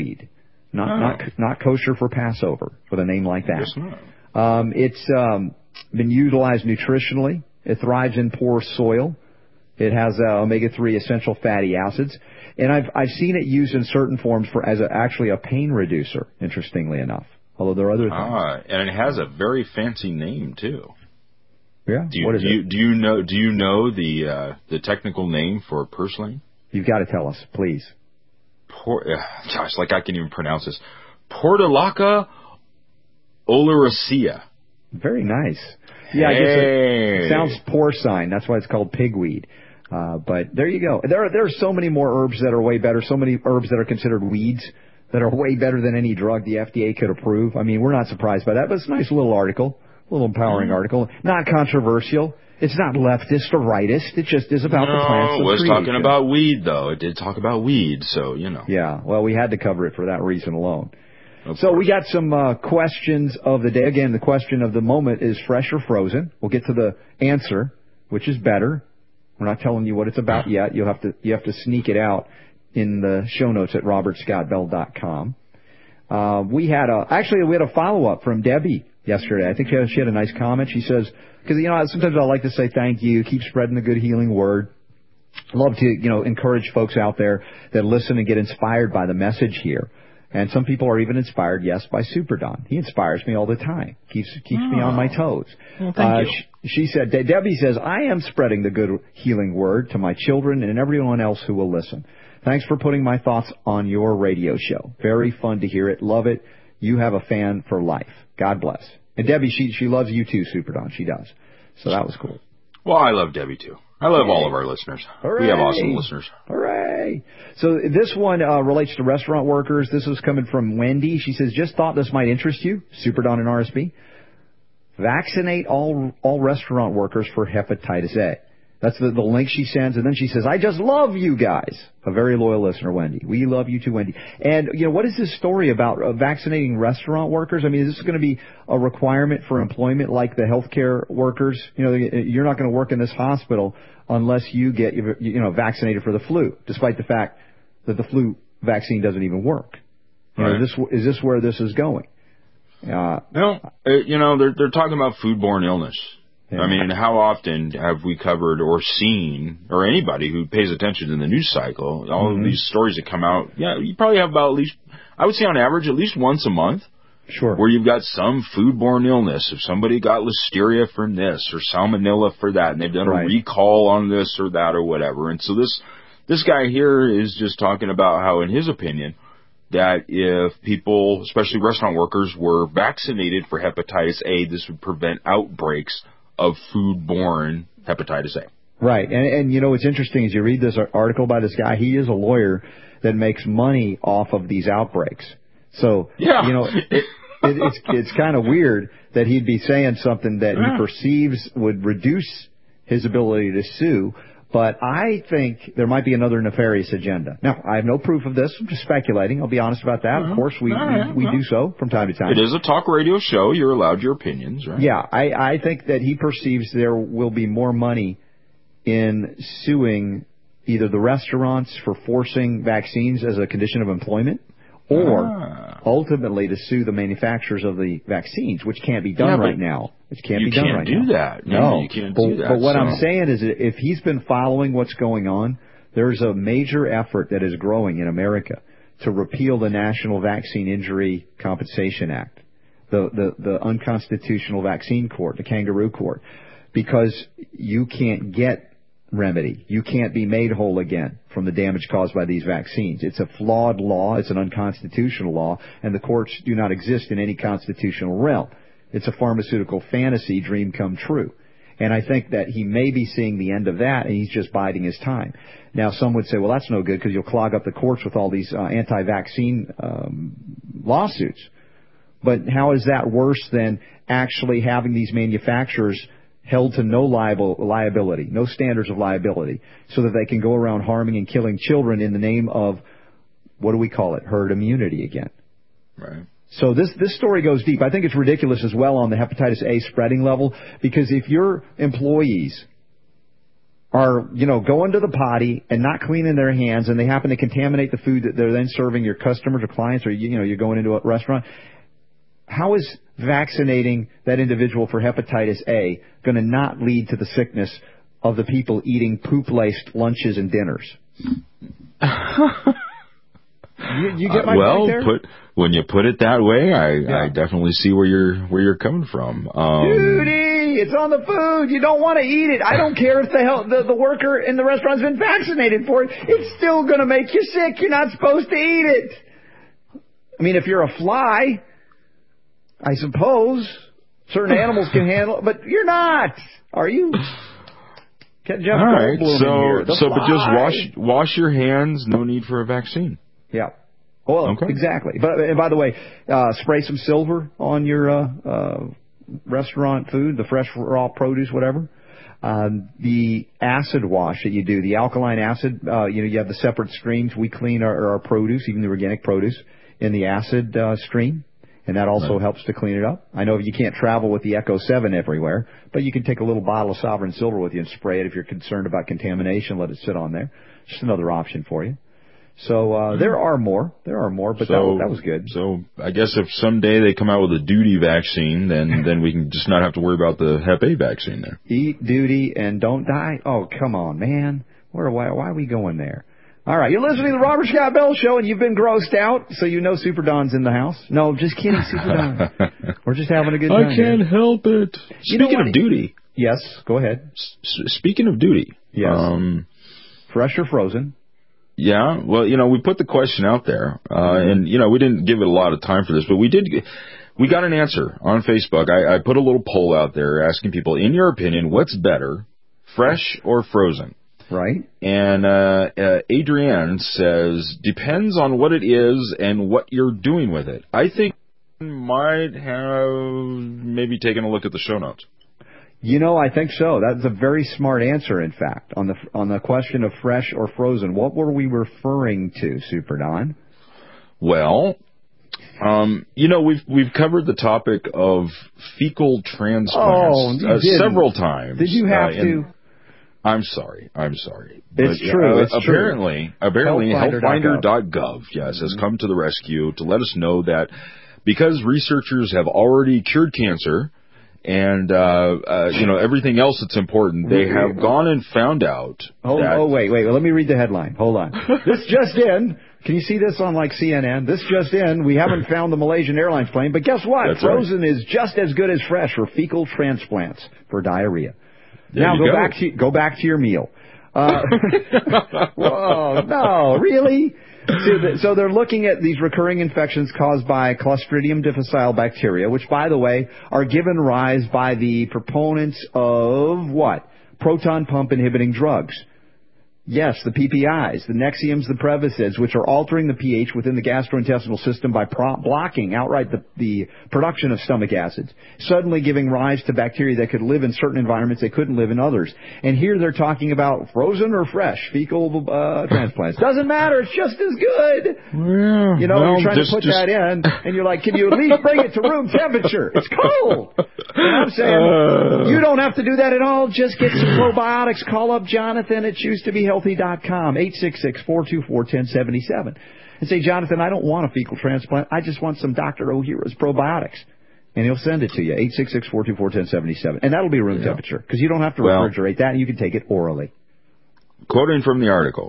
Not kosher for Passover with a name like that. Yes, no. It's been utilized nutritionally. It thrives in poor soil. It has omega-3 essential fatty acids. And I've seen it used in certain forms as actually a pain reducer, interestingly enough. Although there are other things. And it has a very fancy name too. Yeah. What is it? Do you know the technical name for purslane? You've got to tell us, please. Gosh, like I can even pronounce this. Portulaca oleracea. Very nice. Yeah, I guess it sounds porcine. That's why it's called pigweed. But there you go. There are so many more herbs that are way better. So many herbs that are considered weeds that are way better than any drug the FDA could approve. I mean, we're not surprised by that, but it's a nice little article, a little empowering article. Not controversial. It's not leftist or rightist. It just is about the plants. No, it was talking about weed, though. It did talk about weed, so, you know. Yeah, well, we had to cover it for that reason alone. So we got some questions of the day. Again, the question of the moment is fresh or frozen. We'll get to the answer, which is better. We're not telling you what it's about yet. You have to sneak it out in the show notes at robertscottbell.com. We had a follow-up from Debbie yesterday. I think she had a nice comment. She says, because, sometimes I like to say thank you, keep spreading the good healing word. I love to, encourage folks out there that listen and get inspired by the message here. And some people are even inspired, yes, by Super Don. He inspires me all the time. Keeps me on my toes. Well, thank you. She said, Debbie says, I am spreading the good healing word to my children and everyone else who will listen. Thanks for putting my thoughts on your radio show. Very fun to hear it. Love it. You have a fan for life. God bless. And Debbie, she loves you too, Super Don. She does. So that was cool. Well, I love Debbie too. I love all of our listeners. Hooray. We have awesome listeners. Hooray! So this one relates to restaurant workers. This is coming from Wendy. She says, just thought this might interest you, Super Don and RSB. Vaccinate all restaurant workers for hepatitis A. That's the link she sends. And then she says, I just love you guys. A very loyal listener, Wendy. We love you too, Wendy. And, what is this story about vaccinating restaurant workers? I mean, is this going to be a requirement for employment like the healthcare workers? You're not going to work in this hospital unless you get, vaccinated for the flu, despite the fact that the flu vaccine doesn't even work. Right. Is this where this is going? No, they're talking about foodborne illness. Yeah. I mean, how often have we covered or seen, or anybody who pays attention to the news cycle, all of these stories that come out? Yeah, you probably have about at least, I would say on average, at least once a month. Sure. Where you've got some foodborne illness. If somebody got listeria from this or salmonella for that, and they've done a recall on this or that or whatever. And so this guy here is just talking about how, in his opinion, that if people, especially restaurant workers, were vaccinated for hepatitis A, this would prevent outbreaks of foodborne hepatitis A. Right. And what's interesting is you read this article by this guy. He is a lawyer that makes money off of these outbreaks. So, it's kind of weird that he'd be saying something that he perceives would reduce his ability to sue. But I think there might be another nefarious agenda. Now, I have no proof of this. I'm just speculating. I'll be honest about that. Of course, we do so from time to time. It is a talk radio show. You're allowed your opinions, right? Yeah, I think that he perceives there will be more money in suing either the restaurants for forcing vaccines as a condition of employment or ultimately to sue the manufacturers of the vaccines, which can't be done right now. Which can't be done right now. You can't do that. No, you can't do that. But what I'm saying is that if he's been following what's going on, there's a major effort that is growing in America to repeal the National Vaccine Injury Compensation Act. the unconstitutional vaccine court, the kangaroo court, because you can't get remedy. You can't be made whole again from the damage caused by these vaccines. It's a flawed law. It's an unconstitutional law, and the courts do not exist in any constitutional realm. It's a pharmaceutical fantasy dream come true. And I think that he may be seeing the end of that, and he's just biding his time. Now, some would say, well, that's no good because you'll clog up the courts with all these anti-vaccine lawsuits. But how is that worse than actually having these manufacturers held to no liability, no standards of liability, so that they can go around harming and killing children in the name of, what do we call it, herd immunity again? Right. So this story goes deep. I think it's ridiculous as well on the hepatitis A spreading level, because if your employees are, going to the potty and not cleaning their hands, and they happen to contaminate the food that they're then serving your customers or clients, or, you're going into a restaurant, how is vaccinating that individual for hepatitis A going to not lead to the sickness of the people eating poop-laced lunches and dinners? You get my point there? When you put it that way, I definitely see where you're coming from. Duty, it's on the food. You don't want to eat it. I don't care if the worker in the restaurant's been vaccinated for it. It's still going to make you sick. You're not supposed to eat it. I mean, if you're a fly, I suppose certain animals can handle it, but you're not. Are you? Jeff all right, but just wash your hands. No need for a vaccine. Yeah. Well, okay. Exactly. But and by the way, spray some silver on your restaurant food, the fresh raw produce, whatever. The acid wash that you do, the alkaline acid, you have the separate streams. We clean our produce, even the organic produce, in the acid stream, and that also helps to clean it up. I know you can't travel with the Echo 7 everywhere, but you can take a little bottle of Sovereign Silver with you and spray it if you're concerned about contamination. Let it sit on there. Just another option for you. So there are more, but that was good. So I guess if someday they come out with a duty vaccine, then we can just not have to worry about the Hep A vaccine there. Eat duty and don't die? Oh, come on, man. Why are we going there? All right, you're listening to the Robert Scott Bell Show, and you've been grossed out, so you know Super Don's in the house. No, just kidding, Super Don. We're just having a good time. I can't help it. Speaking of duty. Yes, go ahead. Speaking of duty. Yes. Fresh or frozen? Yeah, well, we put the question out there, and, we didn't give it a lot of time for this, but we got an answer on Facebook. I put a little poll out there asking people, in your opinion, what's better, fresh or frozen? Right. And Adrienne says, depends on what it is and what you're doing with it. I think might have maybe taken a look at the show notes. I think so. That's a very smart answer, in fact, on the question of fresh or frozen. What were we referring to, Super Don? Well, we've covered the topic of fecal transplants several times. Did you have to? I'm sorry. It's true. It's apparently, Healthfinder.gov, has come to the rescue to let us know that because researchers have already cured cancer, and, everything else that's important, they have gone and found out wait. Let me read the headline. Hold on. This just in. Can you see this on, CNN? This just in. We haven't found the Malaysian Airlines plane, but guess what? That's frozen right. is just as good as fresh for fecal transplants for diarrhea. Now go back to your meal. Whoa, no, really? So they're looking at these recurring infections caused by Clostridium difficile bacteria, which, by the way, are given rise by the proponents of what? Proton pump inhibiting drugs. Yes, the PPIs, the Nexiums, the Prevacid, which are altering the pH within the gastrointestinal system by blocking outright the production of stomach acids, suddenly giving rise to bacteria that could live in certain environments they couldn't live in others. And here they're talking about frozen or fresh fecal transplants. Doesn't matter. It's just as good. Well, you're trying to put that in, and you're like, can you at least bring it to room temperature? It's cold. And I'm saying, you don't have to do that at all. Just get some probiotics. Call up Jonathan at ChooseToBeHealthy.com, 866-424-1077. And say, Jonathan, I don't want a fecal transplant. I just want some Dr. Ohhira's probiotics. And he'll send it to you, 866-424-1077. And that'll be room temperature, because you don't have to refrigerate that, and you can take it orally. Quoting from the article,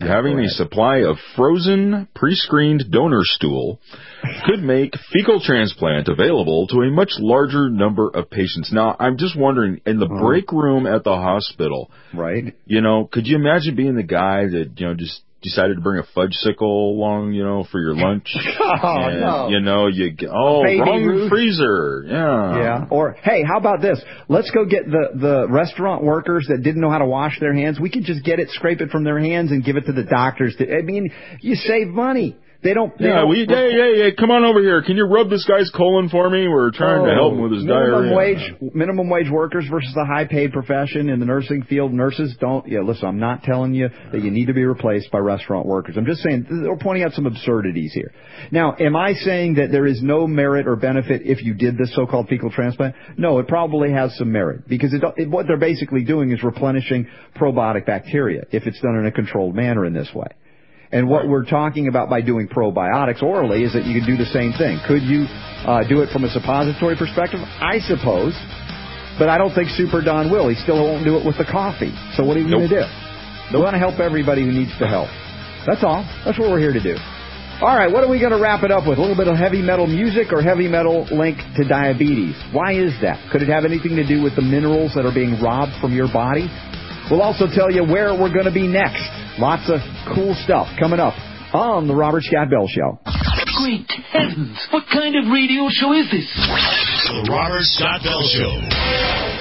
having a supply of frozen, pre-screened donor stool could make fecal transplant available to a much larger number of patients. Now, I'm just wondering, in the break room at the hospital, right? Could you imagine being the guy that, just decided to bring a fudgesicle along, for your lunch? No. Wrong freezer. Yeah. Or, hey, how about this? Let's go get the restaurant workers that didn't know how to wash their hands. We could just scrape it from their hands and give it to the doctors. You save money. Hey, come on over here. Can you rub this guy's colon for me? We're trying to help him with his diarrhea. Minimum wage workers versus the high-paid profession in the nursing field. Nurses don't. Yeah, listen, I'm not telling you that you need to be replaced by restaurant workers. I'm just saying we're pointing out some absurdities here. Now, am I saying that there is no merit or benefit if you did this so-called fecal transplant? No, it probably has some merit because what they're basically doing is replenishing probiotic bacteria if it's done in a controlled manner in this way. And what we're talking about by doing probiotics orally is that you can do the same thing. Could you do it from a suppository perspective? I suppose. But I don't think Super Don will. He still won't do it with the coffee. So what are you going to do? We want to help everybody who needs the help. That's all. That's what we're here to do. All right, what are we going to wrap it up with? A little bit of heavy metal music or heavy metal linked to diabetes? Why is that? Could it have anything to do with the minerals that are being robbed from your body? We'll also tell you where we're going to be next. Lots of cool stuff coming up on the Robert Scott Bell Show. Great heavens! What kind of radio show is this? The Robert Scott Bell Show.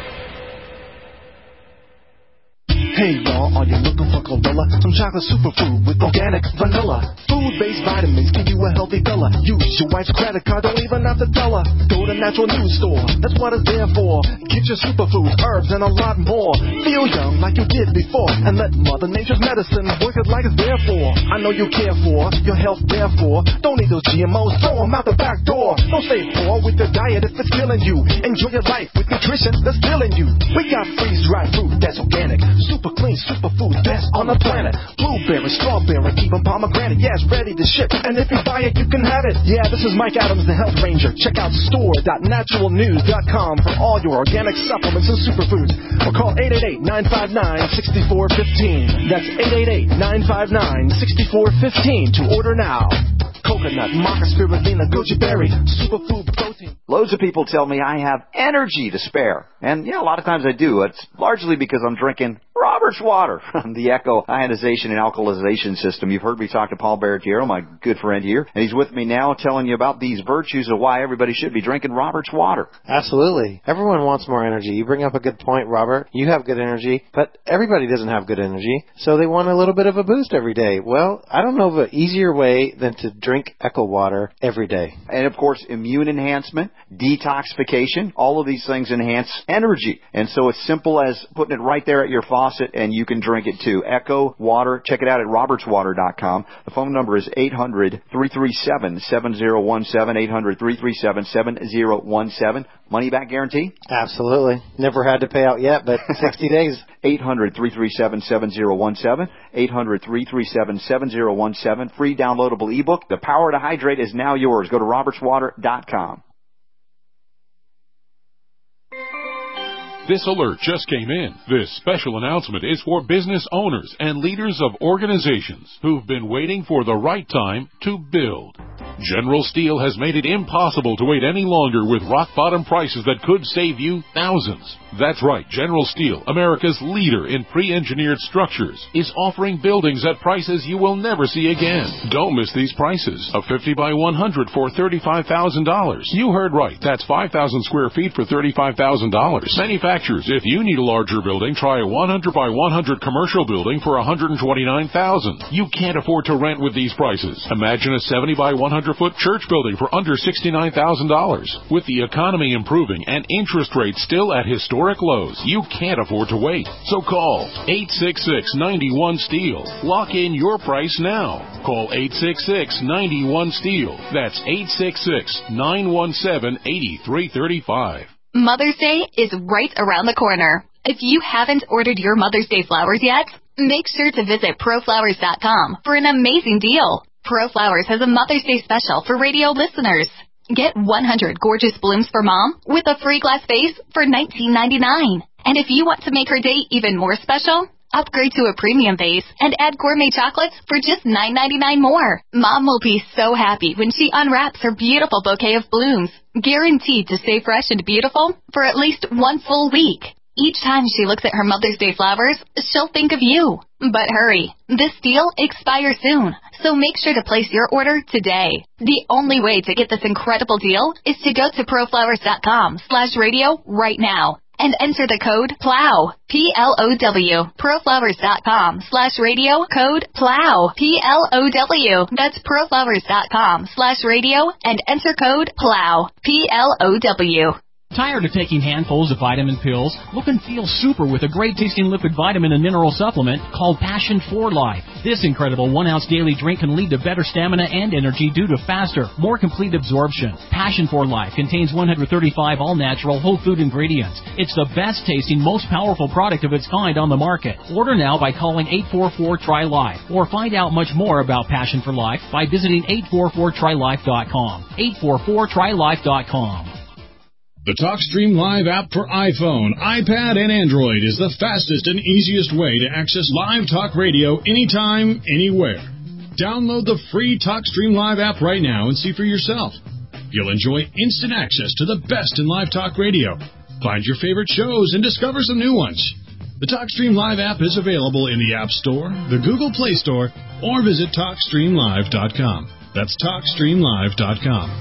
Hey y'all, are you looking for chlorella? Some chocolate superfood with organic vanilla. Food-based vitamins give you a healthy fella. Use your wife's credit card, don't even have to tell her. Go to Natural News Store, that's what it's there for. Get your superfood, herbs, and a lot more. Feel young like you did before, and let Mother Nature's medicine work it like it's there for. I know you care for your health, therefore. Don't need those GMOs, throw them out the back door. Don't stay poor with your diet if it's killing you. Enjoy your life with nutrition that's filling you. We got freeze-dried fruit that's organic, super clean, superfood, best on the planet. Blueberry, strawberry, even pomegranate. Yeah, it's ready to ship, and if you buy it, you can have it. Yeah, this is Mike Adams, the Health Ranger. Check out store.naturalnews.com for all your organic supplements and superfoods. Or call 888-959-6415. That's 888-959-6415 to order now. Coconut, maca, spirulina, goji berry, superfood protein. Loads of people tell me I have energy to spare. And yeah, a lot of times I do. It's largely because I'm drinking Robert's water, the Echo ionization and alkalization system. You've heard me talk to Paul Barretiero, my good friend here, and he's with me now telling you about these virtues of why everybody should be drinking Robert's water. Absolutely. Everyone wants more energy. You bring up a good point, Robert. You have good energy, but everybody doesn't have good energy, so they want a little bit of a boost every day. Well, I don't know of an easier way than to drink Echo water every day. And, of course, immune enhancement, detoxification, all of these things enhance energy. And so it's simple as putting it right there at your faucet, and you can drink it too. Echo Water. Check it out at robertswater.com. The phone number is 800-337-7017, 800-337-7017. Money back guarantee? Absolutely. Never had to pay out yet, but 60 days. 800-337-7017, 800-337-7017. Free downloadable ebook. The Power to Hydrate is now yours. Go to robertswater.com. This alert just came in. This special announcement is for business owners and leaders of organizations who've been waiting for the right time to build. General Steel has made it impossible to wait any longer with rock-bottom prices that could save you thousands. That's right, General Steel, America's leader in pre-engineered structures, is offering buildings at prices you will never see again. Don't miss these prices. A 50 by 100 for $35,000. You heard right. That's 5,000 square feet for $35,000. Manufacturers, if you need a larger building, try a 100 by 100 commercial building for $129,000. You can't afford to rent with these prices. Imagine a 70 by 100-foot church building for under $69,000. With the economy improving and interest rates still at historic lows, you can't afford to wait. So call 866-91-STEEL. Lock in your price now. Call 866-91-STEEL. That's 866-917-8335. Mother's Day is right around the corner. If you haven't ordered your Mother's Day flowers yet, make sure to visit ProFlowers.com for an amazing deal. ProFlowers has a Mother's Day special for radio listeners. Get 100 gorgeous blooms for Mom with a free glass vase for $19.99. And if you want to make her day even more special, Upgrade to a premium base and add gourmet chocolates for just $9.99 more. Mom will be so happy when she unwraps her beautiful bouquet of blooms, guaranteed to stay fresh and beautiful for at least one full week. Each time she looks at her Mother's Day flowers, she'll think of you. But hurry, this deal expires soon, so make sure to place your order today. The only way to get this incredible deal is to go to proflowers.com/radio right now and enter the code PLOW, P-L-O-W, proflowers.com/radio, code PLOW, P-L-O-W. That's proflowers.com/radio and enter code PLOW, P-L-O-W. Tired of taking handfuls of vitamin pills? Look and feel super with a great-tasting liquid vitamin and mineral supplement called Passion for Life. This incredible 1-ounce daily drink can lead to better stamina and energy due to faster, more complete absorption. Passion for Life contains 135 all-natural whole food ingredients. It's the best-tasting, most powerful product of its kind on the market. Order now by calling 844-TRY-LIFE or find out much more about Passion for Life by visiting 844trylife.com. 844trylife.com. The TalkStream Live app for iPhone, iPad, and Android is the fastest and easiest way to access live talk radio anytime, anywhere. Download the free TalkStream Live app right now and see for yourself. You'll enjoy instant access to the best in live talk radio. Find your favorite shows and discover some new ones. The TalkStream Live app is available in the App Store, the Google Play Store, or visit TalkStreamLive.com. That's TalkStreamLive.com.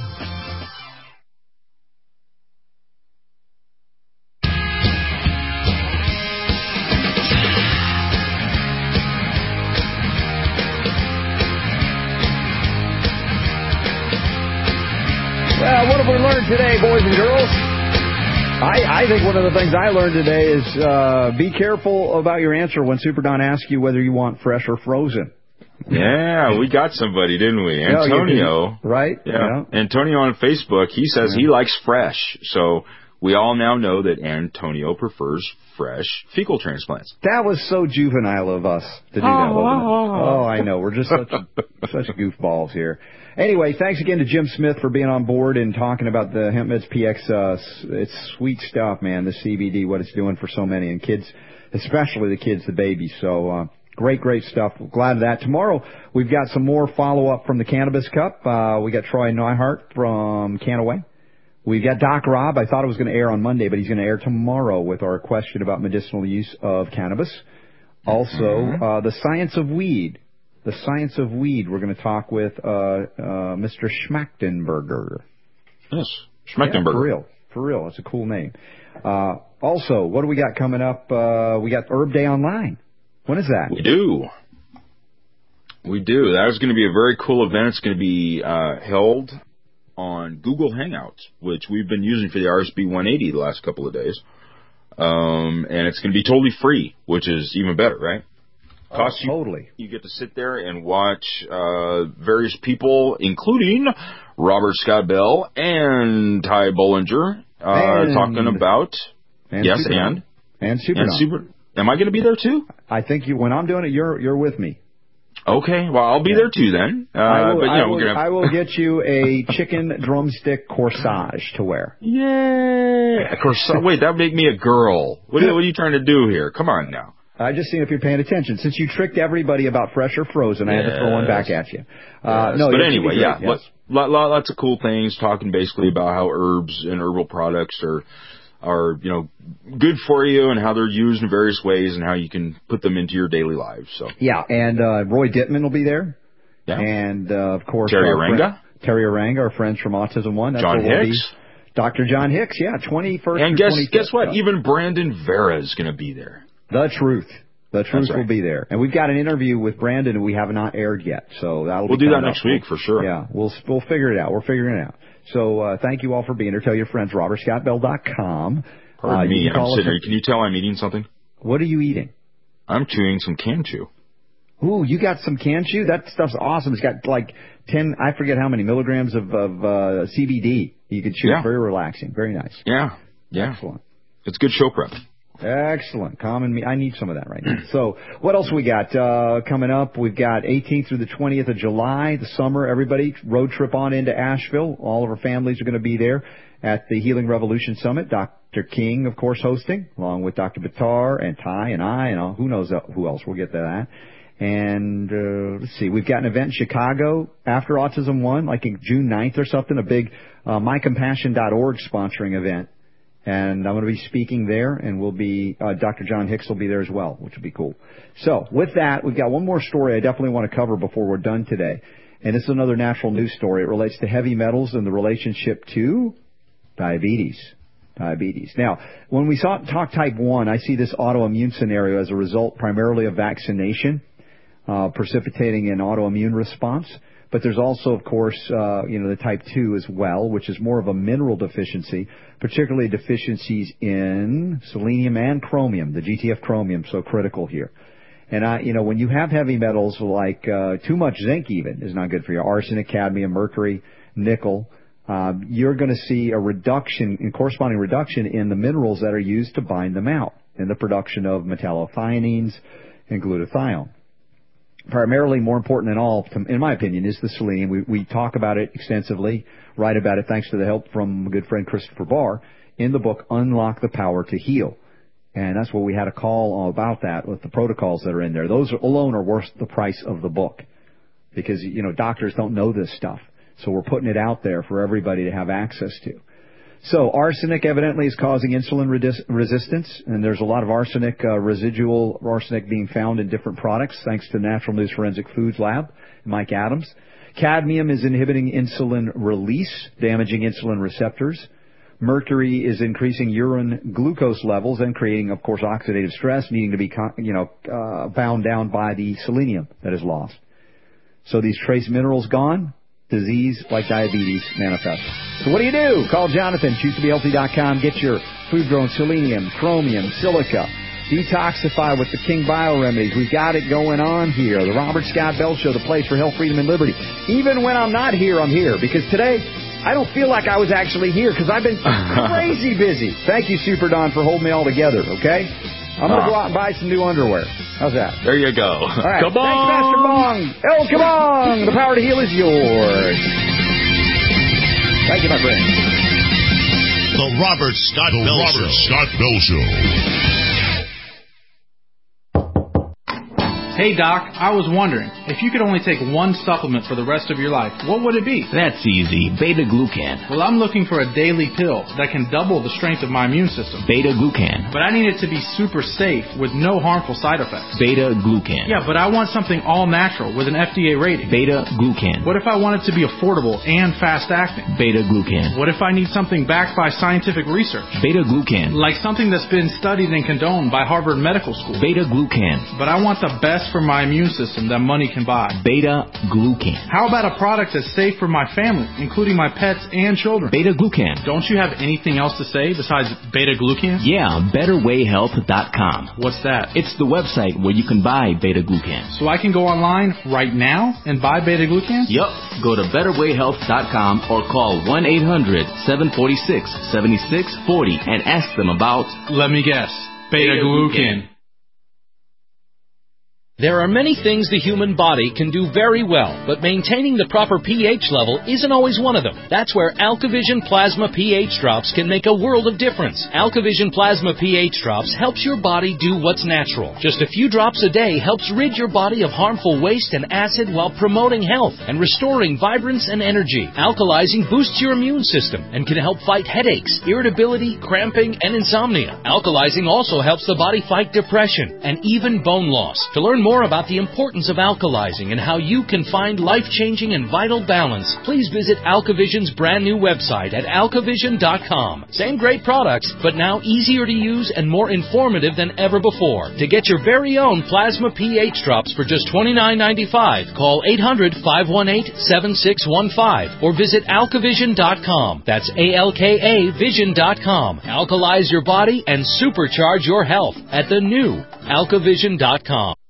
Well, what have we learned today, boys and girls? I think one of the things I learned today is be careful about your answer when Super Don asks you whether you want fresh or frozen. Yeah, we got somebody, didn't we? Antonio. Right? Yeah. Antonio on Facebook, he says he likes fresh. So we all now know that Antonio prefers fresh fecal transplants. That was so juvenile of us to do that, wasn't it? Oh, I know. We're just such goofballs here. Anyway, thanks again to Jim Smith for being on board and talking about the HempMeds PX. It's sweet stuff, man, the CBD, what it's doing for so many, and kids, especially the kids, the babies. So great stuff. Glad of that. Tomorrow, we've got some more follow-up from the Cannabis Cup. We got Troy Neihart from Canaway. We've got Doc Rob. I thought it was going to air on Monday, but he's going to air tomorrow with our question about medicinal use of cannabis. Also, the science of weed. The science of weed. We're going to talk with Mr. Schmachtenberger. Yes, Schmachtenberger. Yeah, for real. It's a cool name. Also, what do we got coming up? We got Herb Day Online. When is that? We do. That is going to be a very cool event. It's going to be held on Google Hangouts, which we've been using for the RSB 180 the last couple of days. And it's going to be totally free, which is even better, right? Costs you, totally. You get to sit there and watch various people, including Robert Scott Bell and Ty Bollinger, talking about... And yes, Super and Super. Am I going to be there too? I think when I'm doing it, you're with me. Okay, well, I'll be there too then. I will get you a chicken drumstick corsage to wear. Yay! Wait, that would make me a girl. What are you trying to do here? Come on now. I just seen if you're paying attention. Since you tricked everybody about fresh or frozen, I had to throw one back at you. But anyway, lots of cool things, talking basically about how herbs and herbal products are good for you and how they're used in various ways and how you can put them into your daily lives. So and Roy Dittman will be there. Yeah. And of course Terry Aranga, our friends from Autism One. That's John Hicks. Dr. John Hicks, 21st. And guess what? Even Brandon Vera is going to be there. The Truth. The Truth right. will be there. And we've got an interview with Brandon and we have not aired yet. So we'll do that next week for sure. Yeah, we'll figure it out. We're figuring it out. So thank you all for being here. Tell your friends, robertscottbell.com. Pardon me, I'm sitting here. Can you tell I'm eating something? What are you eating? I'm chewing some Can-Chew. Ooh, you got some Can-Chew? That stuff's awesome. It's got like 10, I forget how many milligrams of CBD. You can chew. Yeah. Very relaxing. Very nice. Yeah. Excellent. It's good show prep. Excellent. I need some of that right now. So what else we got coming up? We've got 18th through the 20th of July, the summer. Everybody, road trip on into Asheville. All of our families are going to be there at the Healing Revolution Summit. Dr. King, of course, hosting, along with Dr. Bitar and Ty and I and who knows who else. We'll get to that. And let's see, we've got an event in Chicago after Autism One, like in June 9th or something, a big mycompassion.org sponsoring event. And I'm going to be speaking there, and we'll be Dr. John Hicks will be there as well, which will be cool. So with that, we've got one more story I definitely want to cover before we're done today. And this is another natural news story. It relates to heavy metals and the relationship to diabetes. Now, when we talk type 1, I see this autoimmune scenario as a result primarily of vaccination, precipitating an autoimmune response. But there's also, of course, the type 2 as well, which is more of a mineral deficiency, particularly deficiencies in selenium and chromium, the GTF chromium, so critical here. And when you have heavy metals like too much zinc even is not good for you, arsenic, cadmium, mercury, nickel, you're going to see a corresponding reduction in the minerals that are used to bind them out in the production of metallocyanines and glutathione. Primarily, more important than all, in my opinion, is the selenium. We talk about it extensively, write about it thanks to the help from a good friend Christopher Barr in the book Unlock the Power to Heal. And that's what we had a call about that with the protocols that are in there. Those alone are worth the price of the book because, doctors don't know this stuff. So we're putting it out there for everybody to have access to. So arsenic evidently is causing insulin resistance, and there's a lot of residual arsenic being found in different products, thanks to Natural News Forensic Foods Lab, Mike Adams. Cadmium is inhibiting insulin release, damaging insulin receptors. Mercury is increasing urine glucose levels and creating, of course, oxidative stress, needing to be, bound down by the selenium that is lost. So these trace minerals gone, disease like diabetes manifests. So what do? Call Jonathan, choosetobehealthy.com. Get your food-grown selenium, chromium, silica. Detoxify with the King Bio Remedies. We've got it going on here. The Robert Scott Bell Show, the place for health, freedom, and liberty. Even when I'm not here, I'm here. Because today, I don't feel like I was actually here because I've been crazy busy. Thank you, Super Don, for holding me all together, okay? I'm going to go out and buy some new underwear. How's that? There you go. All right. Thanks, Master Bong. El Kabong. The power to heal is yours. Thank you, my friend. The Robert Scott Bell Show. Hey, Doc, I was wondering, if you could only take one supplement for the rest of your life, what would it be? That's easy. Beta-glucan. Well, I'm looking for a daily pill that can double the strength of my immune system. Beta-glucan. But I need it to be super safe with no harmful side effects. Beta-glucan. Yeah, but I want something all-natural with an FDA rating. Beta-glucan. What if I want it to be affordable and fast-acting? Beta-glucan. What if I need something backed by scientific research? Beta-glucan. Like something that's been studied and condoned by Harvard Medical School. Beta-glucan. But I want the best for my immune system that money can buy. Beta-glucan. How about a product that's safe for my family, including my pets and children? Beta-glucan. Don't you have anything else to say besides beta-glucan? Yeah, BetterWayHealth.com. What's that? It's the website where you can buy beta-glucan. So I can go online right now and buy beta-glucan? Yup. Go to BetterWayHealth.com or call 1-800-746-7640 and ask them about... Let me guess. Beta-glucan. There are many things the human body can do very well, but maintaining the proper pH level isn't always one of them. That's where AlkaVision Plasma pH Drops can make a world of difference. AlkaVision Plasma pH Drops helps your body do what's natural. Just a few drops a day helps rid your body of harmful waste and acid while promoting health and restoring vibrance and energy. Alkalizing boosts your immune system and can help fight headaches, irritability, cramping, and insomnia. Alkalizing also helps the body fight depression and even bone loss. To learn more about the importance of alkalizing and how you can find life-changing and vital balance, please visit AlkaVision's brand new website at alkavision.com. Same great products, but now easier to use and more informative than ever before. To get your very own Plasma pH Drops for just $29.95, call 800-518-7615 or visit alkavision.com. That's ALKA Vision.com. Alkalize your body and supercharge your health at the new alkavision.com.